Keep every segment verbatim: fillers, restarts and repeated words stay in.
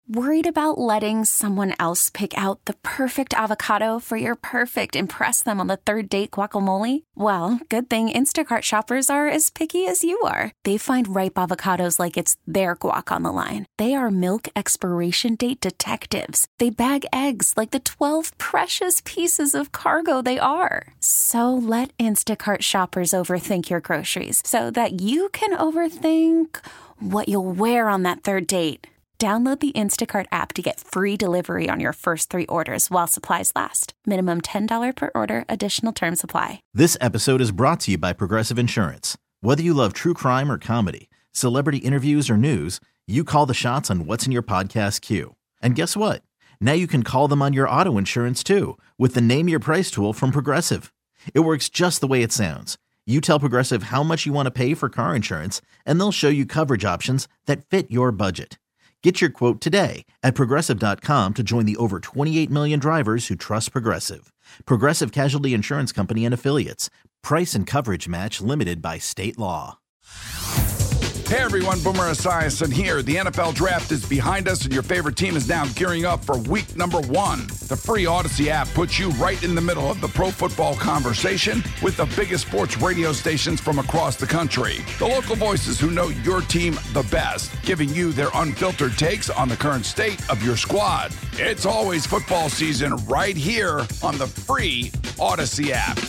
Worried about letting someone else pick out the perfect avocado for your perfect impress them on the third date guacamole? Well, good thing Instacart shoppers are as picky as you are. They find ripe avocados like it's their guac on the line. They are milk expiration date detectives. They bag eggs like the twelve precious pieces of cargo they are. So let Instacart shoppers overthink your groceries so that you can overthink what you'll wear on that third date. Download the Instacart app to get free delivery on your first three orders while supplies last. Minimum ten dollars per order. Additional terms apply. This episode is brought to you by Progressive Insurance. Whether you love true crime or comedy, celebrity interviews or news, you call the shots on what's in your podcast queue. And guess what? Now you can call them on your auto insurance too with the Name Your Price tool from Progressive. It works just the way it sounds. You tell Progressive how much you want to pay for car insurance, and they'll show you coverage options that fit your budget. Get your quote today at Progressive dot com to join the over twenty-eight million drivers who trust Progressive. Progressive Casualty Insurance Company and Affiliates. Price and coverage match limited by state law. Hey everyone, Boomer Esiason here. The N F L Draft is behind us and your favorite team is now gearing up for week number one. The free Odyssey app puts you right in the middle of the pro football conversation with the biggest sports radio stations from across the country. The local voices who know your team the best, giving you their unfiltered takes on the current state of your squad. It's always football season right here on the free Odyssey app.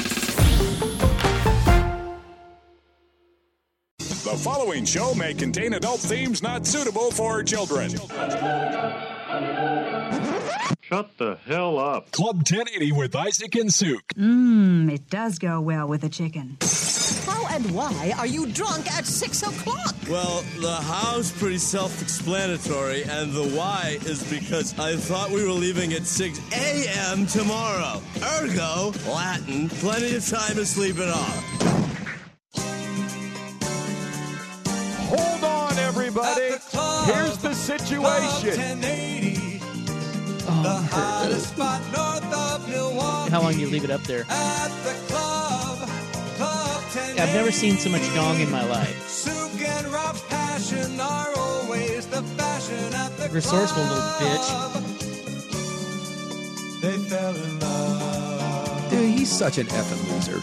The following show may contain adult themes not suitable for children. Shut the hell up. Club ten eighty with Isaac and Suk. Mmm, it does go well with the chicken. How and why are you drunk at six o'clock? Well, the how's pretty self-explanatory, and the why is because I thought we were leaving at six a.m. tomorrow. Ergo, Latin, plenty of time to sleep it off. Hold on, everybody. The Here's the situation. ten eighty, oh, the hottest spot north of Milwaukee. How long do you leave it up there? At the club, Club ten eighty. I've never seen so much dong in my life. Suk and Rob's passion are always the fashion at the Resourceful club. little bitch. They fell in love. Dude, he's such an effing loser.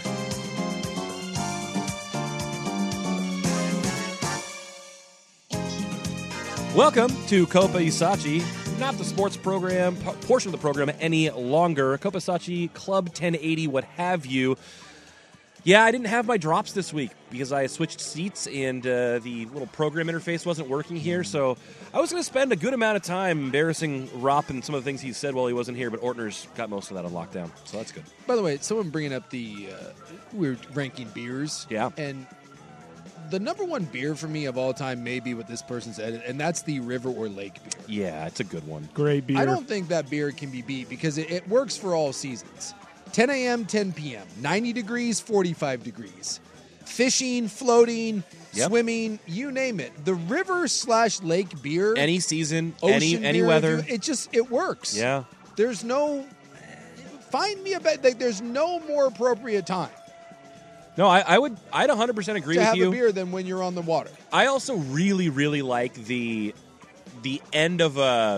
Welcome to Copa Isachi, not the sports program, p- portion of the program any longer. Copa Isachi, Club ten eighty, what have you. Yeah, I didn't have my drops this week because I switched seats and uh, the little program interface wasn't working here, so I was going to spend a good amount of time embarrassing Rop and some of the things he said while he wasn't here, but Ortner's got most of that on lockdown, so that's good. By the way, someone bringing up the, uh, we were ranking beers. Yeah. And the number one beer for me of all time may be what this person said, and that's the river or lake beer. Yeah, it's a good one. Great beer. I don't think that beer can be beat because it, it works for all seasons. ten a.m., ten p.m., ninety degrees, forty-five degrees. Fishing, floating, Yep. swimming, you name it. The river slash lake beer. Any season, ocean any any beer, weather. It just, it works. Yeah. There's no, find me a bet, like, there's no more appropriate time No, I, I would, I'd one hundred percent agree to with have you. a beer than when you're on the water. I also really, really like the the end of a.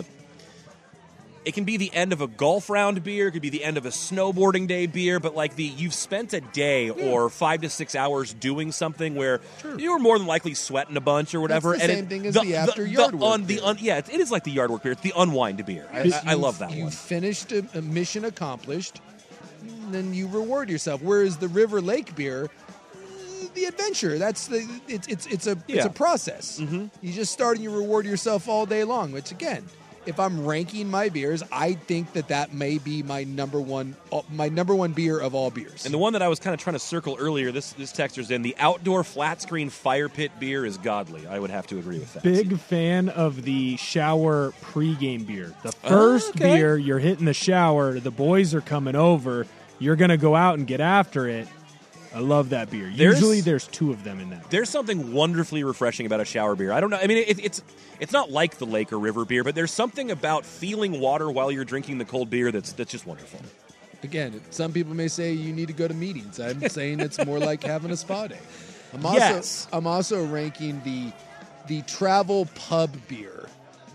It can be the end of a golf round beer. It could be the end of a snowboarding day beer. But like the you've spent a day yeah. or five to six hours doing something where Sure. you were more than likely sweating a bunch or whatever. That's the and same it, thing as the after the, yard the work un, the beer. un, yeah, it is like the yard work beer. It's the unwind beer. I, Because I, I love you've- that you one. finished a, a mission accomplished, and then you reward yourself. Whereas the river lake beer, eh, the adventure, that's the it's it's it's a it's Yeah. a process. Mhm. You just start and you reward yourself all day long. Which again, if I'm ranking my beers, I think that that may be my number one uh, my number one beer of all beers. And the one that I was kind of trying to circle earlier, this this texter's in, the outdoor flat screen fire pit beer is godly. I would have to agree with that. Big fan of the shower pregame beer. The first okay. beer, you're hitting the shower, the boys are coming over, you're going to go out and get after it. I love that beer. There's- Usually there's two of them in that. There's something wonderfully refreshing about a shower beer. I don't know. I mean, it, it's it's not like the lake or river beer, but there's something about feeling water while you're drinking the cold beer that's that's just wonderful. Again, some people may say you need to go to meetings. I'm saying it's more like having a spa day. I'm also, Yes. I'm also ranking the the travel pub beer.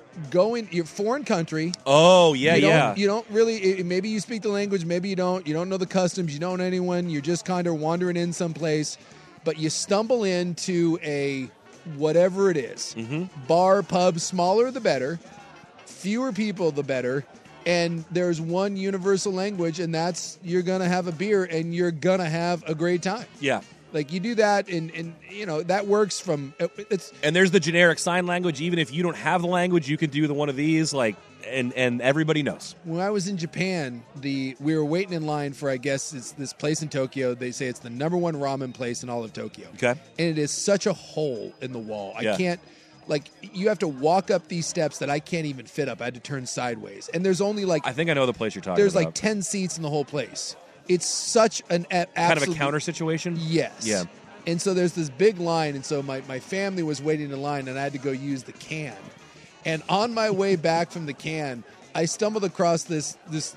going, you're foreign country. Oh, yeah, you don't, yeah. You don't really, maybe you speak the language, maybe you don't. You don't know the customs, you don't know anyone. You're just kind of wandering in someplace. But you stumble into a whatever it is, mm-hmm. bar, pub, smaller the better, fewer people the better. And there's one universal language, and that's you're going to have a beer and you're going to have a great time. Yeah. Like, you do that, and, and you know, that works from... it's. And there's the generic sign language. Even if you don't have the language, you can do the one of these, like, and, and everybody knows. When I was in Japan, the we were waiting in line for, I guess, it's this place in Tokyo. They say it's the number one ramen place in all of Tokyo. Okay. And it is such a hole in the wall. I Yeah. can't... Like, you have to walk up these steps that I can't even fit up. I had to turn sideways. And there's only, like... I think I know the place you're talking there's about. There's, like, ten seats in the whole place. It's such an a- kind absolute, of a counter situation? Yes. Yeah. And so there's this big line, and so my, my family was waiting in line, and I had to go use the can. And on my way back from the can, I stumbled across this this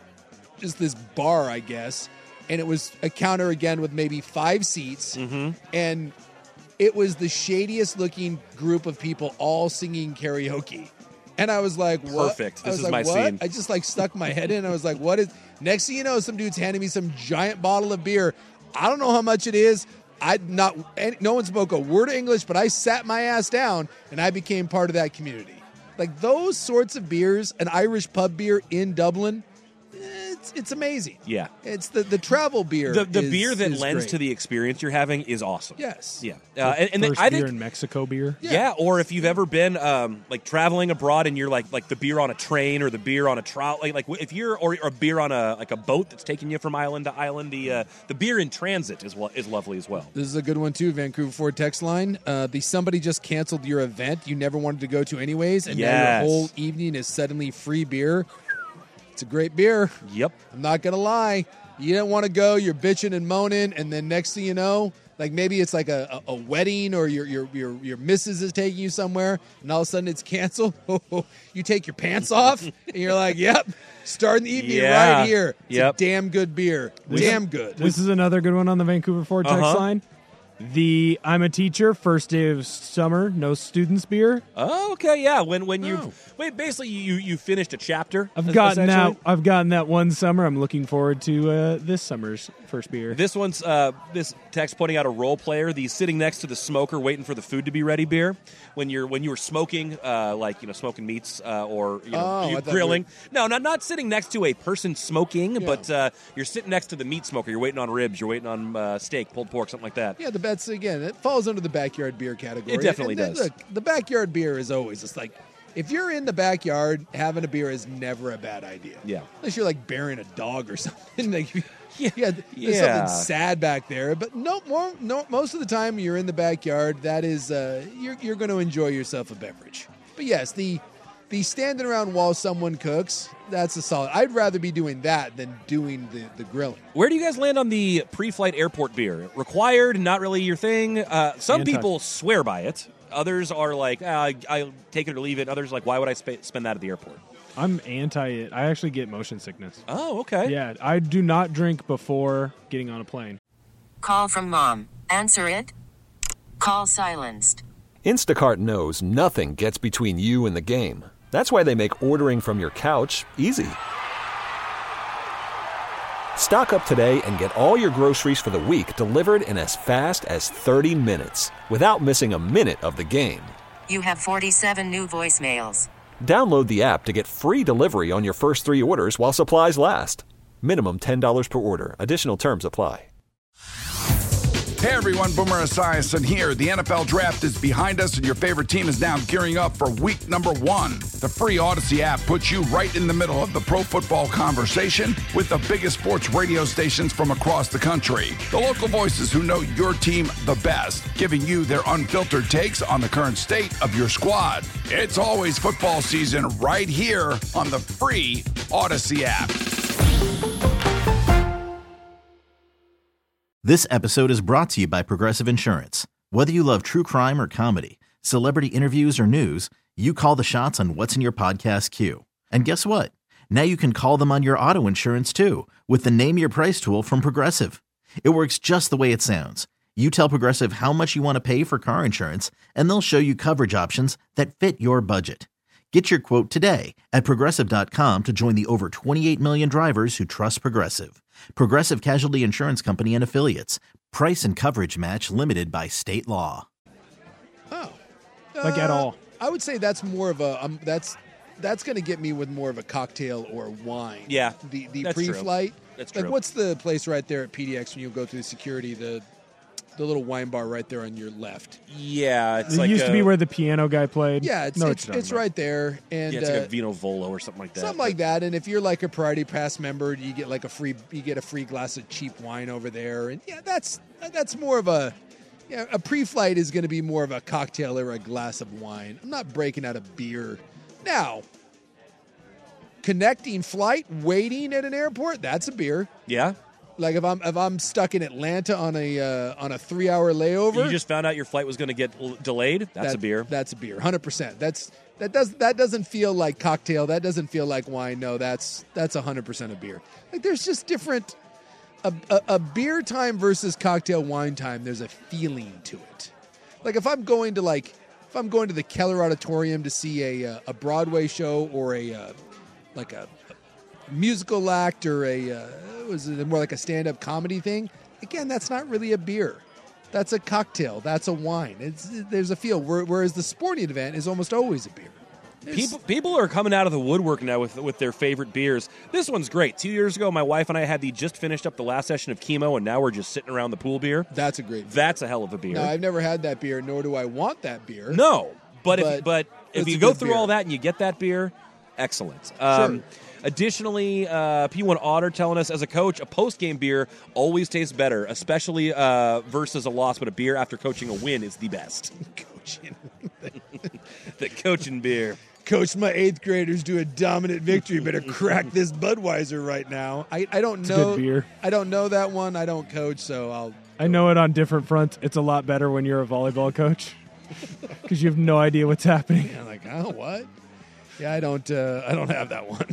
just this bar, I guess, and it was a counter again with maybe five seats, mm-hmm. and it was the shadiest looking group of people all singing karaoke. And I was like, what? Perfect. This I was is like, my what? scene. I just like stuck my head in. I was like, what is... Next thing you know, some dude's handing me some giant bottle of beer. I don't know how much it is. I not no one spoke a word of English, but I sat my ass down and I became part of that community. Like, those sorts of beers, an Irish pub beer in Dublin, it's it's amazing. Yeah. It's the, the travel beer. The, the is, beer that is lends great. to the experience you're having is awesome. Yes. Yeah. Uh, and and then First I beer think in Mexico beer. Yeah. yeah, or if you've ever been um, like traveling abroad and you're like like the beer on a train or the beer on a trout, like like if you're or, or a beer on a like a boat that's taking you from island to island, the uh, the beer in transit is is lovely as well. This is a good one too. Vancouver Ford text line. Uh, the somebody just canceled your event you never wanted to go to anyways, and Yes. now your whole evening is suddenly free beer. It's a great beer. Yep. I'm not gonna lie. You didn't want to go. You're bitching and moaning, and then next thing you know, like maybe it's like a, a, a wedding, or your your your your missus is taking you somewhere, and all of a sudden it's canceled. You take your pants off, and you're like, "Yep, starting the evening Yeah. right here. It's Yep. a damn good beer. Damn good." This is another good one on the Vancouver Ford text Uh-huh. line. The I'm a teacher, first day of summer, no students beer. Oh, okay, yeah. When when you Oh. wait, basically you you finished a chapter. I've es- gotten essentially. that. I've gotten that one summer. I'm looking forward to uh, this summer's first beer. This one's uh, this text pointing out a role player, the sitting next to the smoker, waiting for the food to be ready beer. When you're when you were smoking, uh, like you know, smoking meats uh, or you know, Oh, you I thought grilling. No, not not sitting next to a person smoking, Yeah. but uh, you're sitting next to the meat smoker. You're waiting on ribs. You're waiting on uh, steak, pulled pork, something like that. Yeah, the bets again. It falls under the backyard beer category. It definitely And then, does. Look, the backyard beer is always just like, if you're in the backyard, having a beer is never a bad idea. Yeah. Unless you're like burying a dog or something. Like, yeah, yeah, there's Yeah. something sad back there. But no, more, no, most of the time you're in the backyard. That is, uh, you're you're going to enjoy yourself a beverage. But yes, the the standing around while someone cooks, that's a solid. I'd rather be doing that than doing the, the grilling. Where do you guys land on the pre-flight airport beer? Required, not really your thing. Uh, some Anti- people swear by it. Others are like, ah, I, I'll take it or leave it. Others are like, why would I sp- spend that at the airport? I'm anti it. I actually get motion sickness. Oh, okay. Yeah, I do not drink before getting on a plane. Call from mom. Answer it. Call silenced. Instacart knows nothing gets between you and the game. That's why they make ordering from your couch easy. Stock up today and get all your groceries for the week delivered in as fast as thirty minutes without missing a minute of the game. You have forty-seven new voicemails. Download the app to get free delivery on your first three orders while supplies last. Minimum ten dollars per order. Additional terms apply. Hey everyone, Boomer Esiason here. The N F L Draft is behind us and your favorite team is now gearing up for week number one. The free Odyssey app puts you right in the middle of the pro football conversation with the biggest sports radio stations from across the country. The local voices who know your team the best, giving you their unfiltered takes on the current state of your squad. It's always football season right here on the free Odyssey app. This episode is brought to you by Progressive Insurance. Whether you love true crime or comedy, celebrity interviews or news, you call the shots on what's in your podcast queue. And guess what? Now you can call them on your auto insurance too with the Name Your Price tool from Progressive. It works just the way it sounds. You tell Progressive how much you want to pay for car insurance, and they'll show you coverage options that fit your budget. Get your quote today at Progressive dot com to join the over twenty-eight million drivers who trust Progressive. Progressive Casualty Insurance Company and Affiliates. Price and coverage match limited by state law. Oh. Like at all. I would say that's more of a, um, that's that's going to get me with more of a cocktail or wine. Yeah, The the that's true. pre-flight. That's Like, true. what's the place right there at P D X when you go through security, the the little wine bar right there on your left? Yeah, it's It like used a, to be where the piano guy played. Yeah, it's No, it's, what you're it's talking right there. And yeah, it's like uh, a Vino Volo or something like that. something like that. And if you're like a Priority Pass member, you get like a free you get a free glass of cheap wine over there. And yeah, that's that's more of a yeah, a pre-flight is going to be more of a cocktail or a glass of wine. I'm not breaking out a beer. Now, connecting flight, waiting at an airport, that's a beer. Yeah. Like if I'm if I'm stuck in Atlanta on a uh, on a three hour layover, You just found out your flight was going to get l- delayed. That's that- a beer. That's a beer, one hundred percent. That's that does that doesn't feel like cocktail. That doesn't feel like wine. No, that's that's one hundred percent a beer. Like there's just different a, a, a beer time versus cocktail wine time. There's a feeling to it. Like if I'm going to like if I'm going to the Keller Auditorium to see a uh, a Broadway show or a uh, like a, a musical act or a uh, was it more like a stand-up comedy thing? Again, that's not really a beer. That's a cocktail. That's a wine. It's there's a feel. Whereas the sporting event is almost always a beer. There's, People, people are coming out of the woodwork now with with their favorite beers. This one's great. Two years ago, my wife and I had the just finished up the last session of chemo, and now we're just sitting around the pool beer. That's a great beer. That's a hell of a beer. No, I've never had that beer, nor do I want that beer. No, but, But if but if it's you a go good through beer. all that and you get that beer, excellent. Um, Sure. Additionally, uh, P one Otter telling us, as a coach, a post-game beer always tastes better, especially uh, versus a loss, but a beer after coaching a win is the best. Coaching. The coaching beer. Coach, my eighth graders do a dominant victory. Better crack this Budweiser right now. I, I don't It's a know. good beer. I don't know that one. I don't coach, so I'll. I know it on different fronts. It's a lot better when you're a volleyball coach because you have no idea what's happening. Yeah, like, oh, what? Yeah, I don't. Uh, I don't have that one.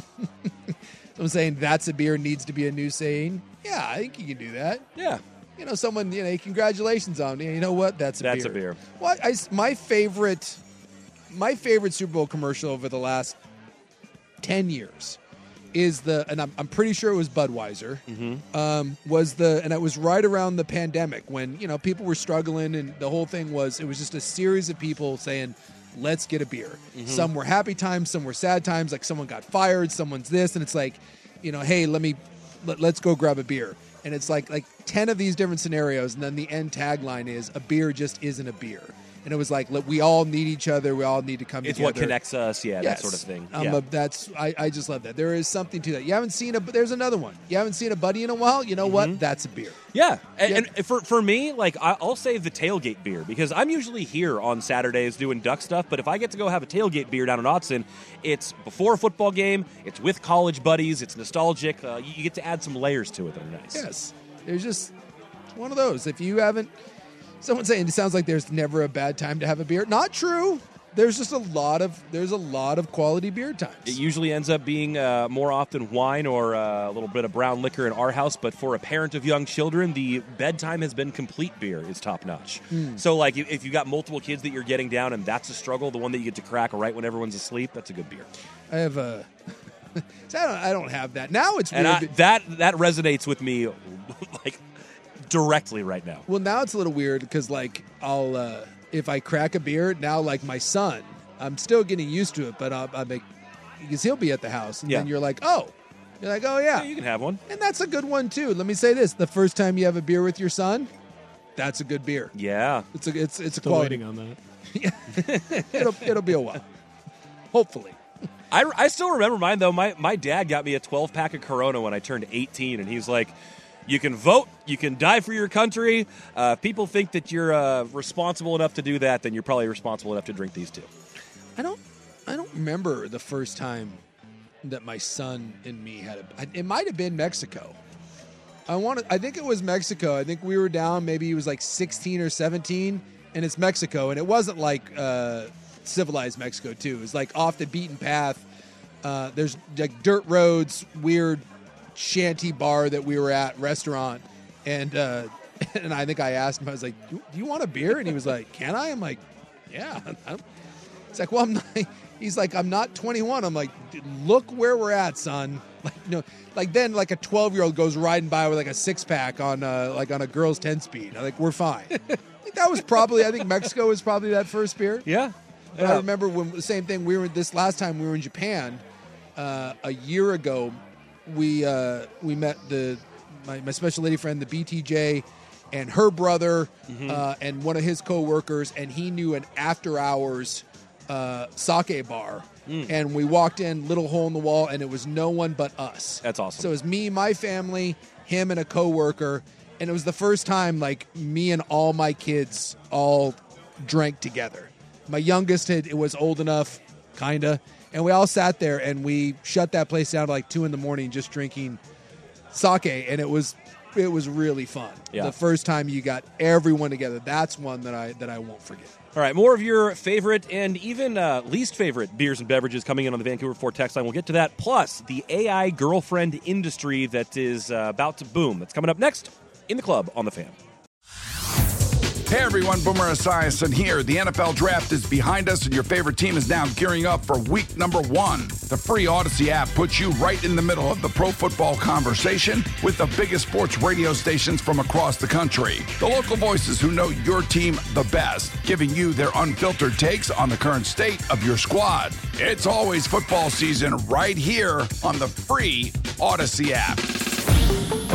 So I'm saying that's a beer needs to be a new saying. Yeah, I think you can do that. Yeah. You know, someone. You know, congratulations on. You know what? That's a That's beer. a beer. Well, I, my favorite, my favorite Super Bowl commercial over the last ten years is the, and I'm, I'm pretty sure it was Budweiser. Mm-hmm. Um, was the, and it was right around the pandemic when you know people were struggling, and the whole thing was it was just a series of people saying, let's get a beer. Mm-hmm. Some were happy times, some were sad times. Like someone got fired, someone's this, and it's like, you know, hey, let me, let, let's go grab a beer. And it's like like ten of these different scenarios, and then the end tagline is a beer just isn't a beer. And it was like, look, we all need each other. We all need to come It's together. what connects us, yeah, Yes. that sort of thing. Um, yeah. but that's I, I just love that. There is something to that. You haven't seen a, but there's another one. You haven't seen a buddy in a while. You know what? That's a beer. Yeah, and, Yeah. and for for me, like I- I'll save the tailgate beer because I'm usually here on Saturdays doing duck stuff. But if I get to go have a tailgate beer down in Autzen, it's before a football game, it's with college buddies, it's nostalgic. Uh, you, you get to add some layers to it that are nice. Yes. There's just one of those. If you haven't, someone saying it sounds like there's never a bad time to have a beer. Not true. There's just a lot of there's a lot of quality beer times. It usually ends up being uh, more often wine or uh, a little bit of brown liquor in our house. But for a parent of young children, the bedtime has been complete beer is top notch. Mm. So, like, if if you got multiple kids that you're getting down and that's a struggle, the one that you get to crack right when everyone's asleep, that's a good beer. I have a. I don't. I don't have that now. It's And weird. I, be- that that resonates with me, like directly right now. well, now it's a little weird because like I'll uh, if I crack a beer now, like my son, I'm still getting used to it, but I'll, I'll make because he'll be at the house, and Yeah. then you're like, oh, you're like, oh yeah, Yeah, you can have one. and that's a good one too. Let me say this: the first time you have a beer with your son, that's a good beer. Yeah, It's a it's it's a Still quality. waiting on that. it'll it'll be a while, hopefully. I, I still remember mine though. My my dad got me a twelve pack of Corona when I turned eighteen, and he's like, "You can vote, you can die for your country. Uh, if people think that you're uh, responsible enough to do that, then you're probably responsible enough to drink these too." I don't I don't remember the first time that my son and me had a. It might have been Mexico. I want to. I think it was Mexico. I think we were down. Maybe he was like sixteen or seventeen, and it's Mexico, and it wasn't like uh, civilized Mexico too. It was like off the beaten path. Uh, there's like dirt roads, weird shanty bar that we were at, restaurant, and uh, and I think I asked him. I was like, "Do do you want a beer?" And he was like, "Can I?" I'm like, "Yeah." I'm, It's like, well, I'm not, He's like, I'm not twenty-one. I'm like, look where we're at, son. Like, you know, like then like a twelve-year-old goes riding by with like a six-pack on uh, like on a girl's ten-speed. I'm like, we're fine. I think that was probably, I think Mexico was probably that first beer. Yeah. But yeah. I remember when the same thing, we were this last time we were in Japan uh, a year ago, we uh, we met the my, my special lady friend, the B T J, and her brother mm-hmm. uh, and one of his coworkers, and he knew an after-hours uh, sake bar. Mm. And we walked in, little hole in the wall, and it was no one but us. That's awesome. So it was me, my family, him, and a coworker, and it was the first time like me and all my kids all drank together. My youngest had it was old enough, kinda, and we all sat there and we shut that place down to like two in the morning, just drinking sake, and it was it was really fun. Yeah. The first time you got everyone together, that's one that I that I won't forget. All right, more of your favorite and even uh, least favorite beers and beverages coming in on the Vancouver Ford text line. We'll get to that. Plus, the A I girlfriend industry that is uh, about to boom. That's coming up next in the club on The Fan. Hey everyone, Boomer Esiason here. The N F L Draft is behind us and your favorite team is now gearing up for week number one. The free Odyssey app puts you right in the middle of the pro football conversation with the biggest sports radio stations from across the country. The local voices who know your team the best, giving you their unfiltered takes on the current state of your squad. It's always football season right here on the free Odyssey app.